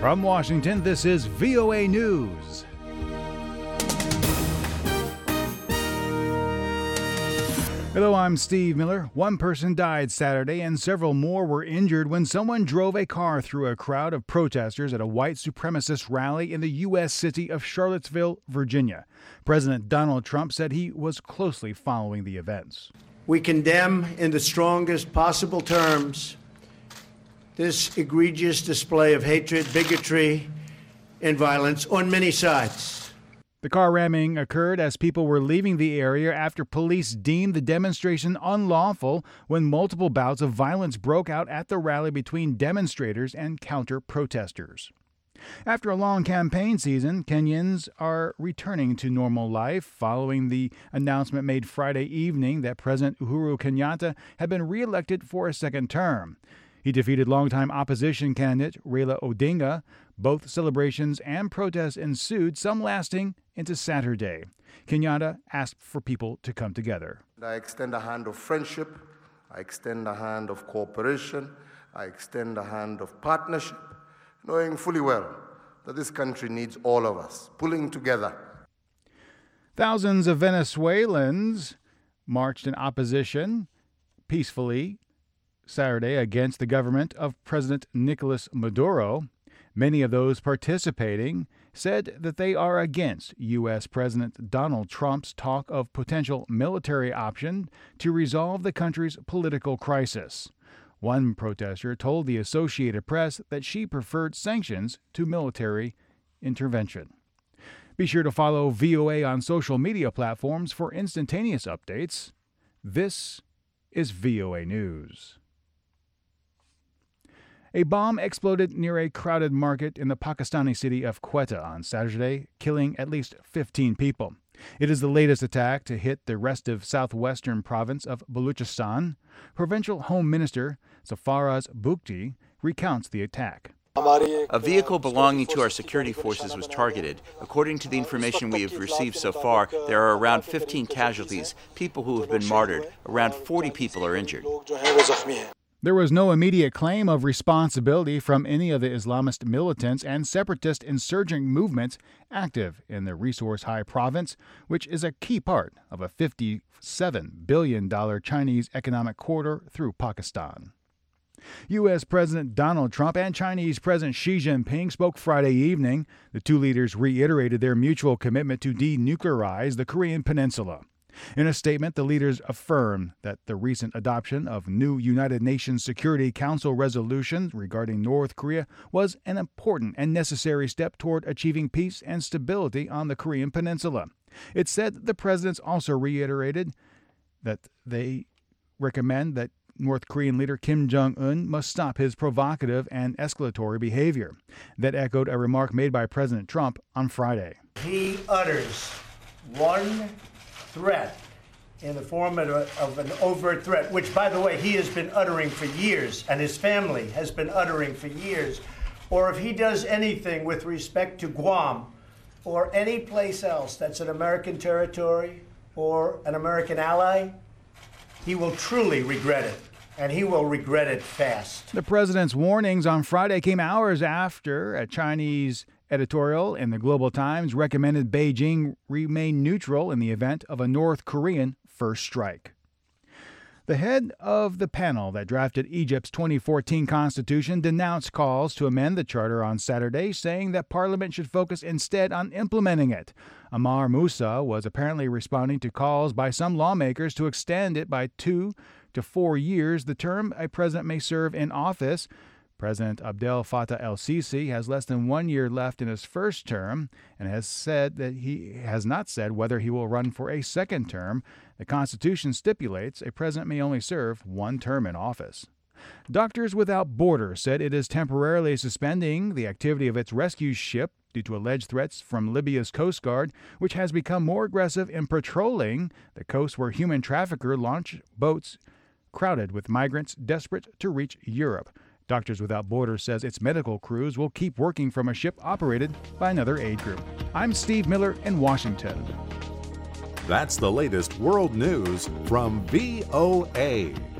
From Washington, this is VOA News. Hello, I'm Steve Miller. One person died Saturday and several more were injured when someone drove a car through a crowd of protesters at a white supremacist rally in the U.S. city of Charlottesville, Virginia. President Donald Trump said he was closely following the events. We condemn in the strongest possible terms this egregious display of hatred, bigotry, and violence on many sides. The car ramming occurred as people were leaving the area after police deemed the demonstration unlawful when multiple bouts of violence broke out at the rally between demonstrators and counter-protesters. After a long campaign season, Kenyans are returning to normal life following the announcement made Friday evening that President Uhuru Kenyatta had been re-elected for a second term. He defeated longtime opposition candidate Raila Odinga. Both celebrations and protests ensued, some lasting into Saturday. Kenyatta asked for people to come together. I extend a hand of friendship. I extend a hand of cooperation. I extend a hand of partnership, knowing fully well that this country needs all of us, pulling together. Thousands of Venezuelans marched in opposition peacefully Saturday against the government of President Nicolas Maduro. Many of those participating said that they are against U.S. President Donald Trump's talk of potential military option to resolve the country's political crisis. One protester told the Associated Press that she preferred sanctions to military intervention. Be sure to follow VOA on social media platforms for instantaneous updates. This is VOA News. A bomb exploded near a crowded market in the Pakistani city of Quetta on Saturday, killing at least 15 people. It is the latest attack to hit the restive southwestern province of Baluchistan. Provincial Home Minister Safaraz Bukti recounts the attack. A vehicle belonging to our security forces was targeted. According to the information we have received so far, there are around 15 casualties, people who have been martyred. Around 40 people are injured. There was no immediate claim of responsibility from any of the Islamist militants and separatist insurgent movements active in the resource-high province, which is a key part of a $57 billion Chinese economic corridor through Pakistan. U.S. President Donald Trump and Chinese President Xi Jinping spoke Friday evening. The two leaders reiterated their mutual commitment to denuclearize the Korean Peninsula. In a statement, the leaders affirmed that the recent adoption of new United Nations Security Council resolutions regarding North Korea was an important and necessary step toward achieving peace and stability on the Korean Peninsula. It said the presidents also reiterated that they recommend that North Korean leader Kim Jong-un must stop his provocative and escalatory behavior. That echoed a remark made by President Trump on Friday. He utters one threat in the form of an overt threat, which, by the way, he has been uttering for years and his family has been uttering for years, or if he does anything with respect to Guam or any place else that's an American territory or an American ally, he will truly regret it, and he will regret it fast. The president's warnings on Friday came hours after a Chinese editorial in the Global Times recommended Beijing remain neutral in the event of a North Korean first strike. The head of the panel that drafted Egypt's 2014 constitution denounced calls to amend the charter on Saturday, saying that Parliament should focus instead on implementing it. Ammar Moussa was apparently responding to calls by some lawmakers to extend it by 2 to 4 years, the term a president may serve in office. President Abdel Fattah el-Sisi has less than 1 year left in his first term and has said that he has not said whether he will run for a second term. The Constitution stipulates a president may only serve 1 term in office. Doctors Without Borders said it is temporarily suspending the activity of its rescue ship due to alleged threats from Libya's Coast Guard, which has become more aggressive in patrolling the coast where human traffickers launch boats crowded with migrants desperate to reach Europe. Doctors Without Borders says its medical crews will keep working from a ship operated by another aid group. I'm Steve Miller in Washington. That's the latest world news from VOA.